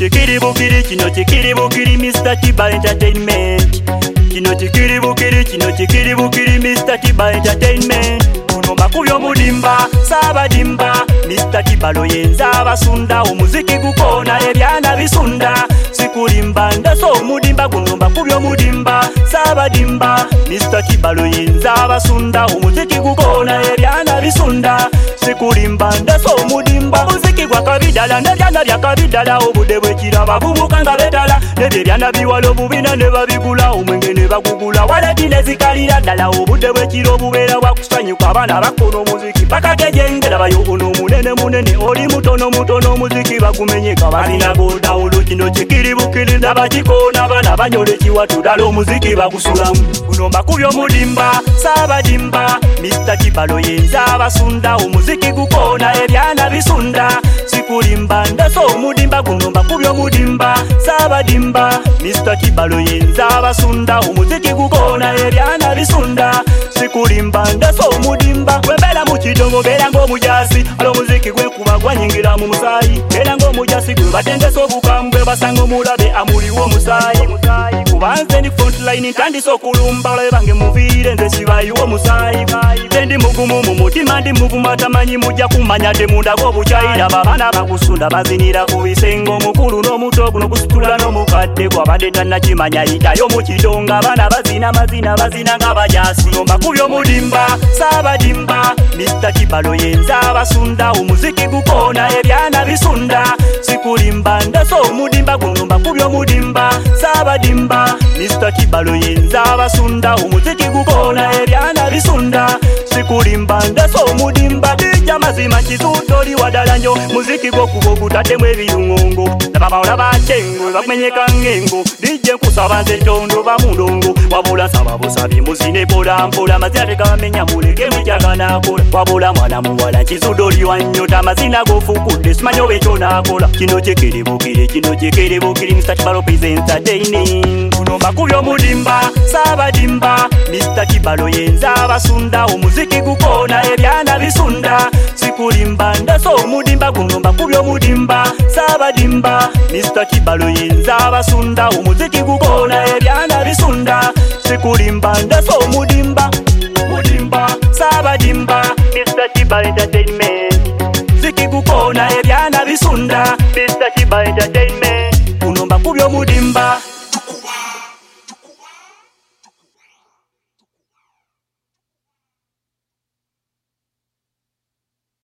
chikiri bukiri, kino chikiri bukiri, Mr. Kiba Entertainment. Kino chikiri bukiri, kino chikiri bukiri, Mr. Kiba Entertainment. Kuno makubyo mudimba, saba dimba, Mr. Kiba Loyenza abasunda, omuziki gukona ebyana bisunda. Sikulimba ndaso mudimba, kuno makubyo mudimba, saba dimba, Mr. Kiba Loyenza abasunda, omuziki gukona ebyana bisunda. Sikulimba ndaso mudimba, muziki gwa kabidala nebyana bya kabidala, obude bwekira babubuka nga betala, nebyana biwalo bubina ne babigula, omwenge ne bagugula, waleti ne zikalira ddala, obude bwekira obubeera bwakusanyuka abaana bakola omuziki paka kejengera bayo ono munene munene oli mutono mutono omuziki bagumenyeka balina godawulo. Kino chikiri bukiri nabakikoona abaana banyole kiwatu ddala omuziki bagusulamu. Kuno makubyo mudimba, saba dimba, Mr. Kiba Loyenza abasunda, omuziki gukona ebyana bisunda. Sikulimba ndaso omudimba, guno makubyo mudimba, saba dimba, Mr. Kiba Loyenza abasunda, omuziki gukona ebyana bisunda. Sikulimba ndaso omudimba, webera mukidongo bera ng'omujasi, alo omuziki gwekuba gwanyingira mu musaayi, bera ng'omujasi gwe batendesa obukambwe basanga omulabe amuliwo omusaayi. Kubanze ndi frontline ntandise okulumba, olabe bange muviire nze sibayiwo omusaayi. Ndi mugumu mu mutima ndi mugumu atamanyi mujja kumanya temunda g'obukyayira, babaana bagusunda bazinira ku bisengo, omukulu n'omuto guno gusitula n'omukadde gwabadde tannakimanya yitayo mu kidongo, abaana bazina mazina bazina ng'abajasi. Kuno makubyo mudimba, saba dimba, Mr. Kiba Loyenza abasunda, omuziki gukona ebyana bisunda. Sikulimba ndaso omudimba, guno makubyo mudimba, saba dimba, Mr. Kiba Loyenza abasunda, omuziki gukona ebyana bisunda. Sikulimba ndaso omudimba, dijja mazima kizudde oli wadala nnyo, muziki gwokuba ogutaddemu ebirungongo, nababawala bacengo bakumenyeka ng'engo, dijja nkusaba nze tondo bamulongo, wabula nsaba busabi muzine mpola mpola, mazina tegabamenya muleke mujjaga nakola, wabula mwana muwala kizudde oli wannyota, amazina g'ofukudde simanyi oba ekyo naakola. Kino chikiri bukiri, kino chikiri bukiri, Mr. Kiba Lopez Entertaining. Kuno makubyo mudimba, saba dimba, Mr. Kiba Loyenza abasunda, omuziki gukona ebyana bisunda. Sikulimba ndaso omudimba, guno makubyo mudimba, saba dimba, Mr. Kiba Loyenza abasunda, omuziki gukona ebyana bisunda. Sikulimba ndaso omudimba, mudimba, saba dimba, Mr. Kiba Entertainment.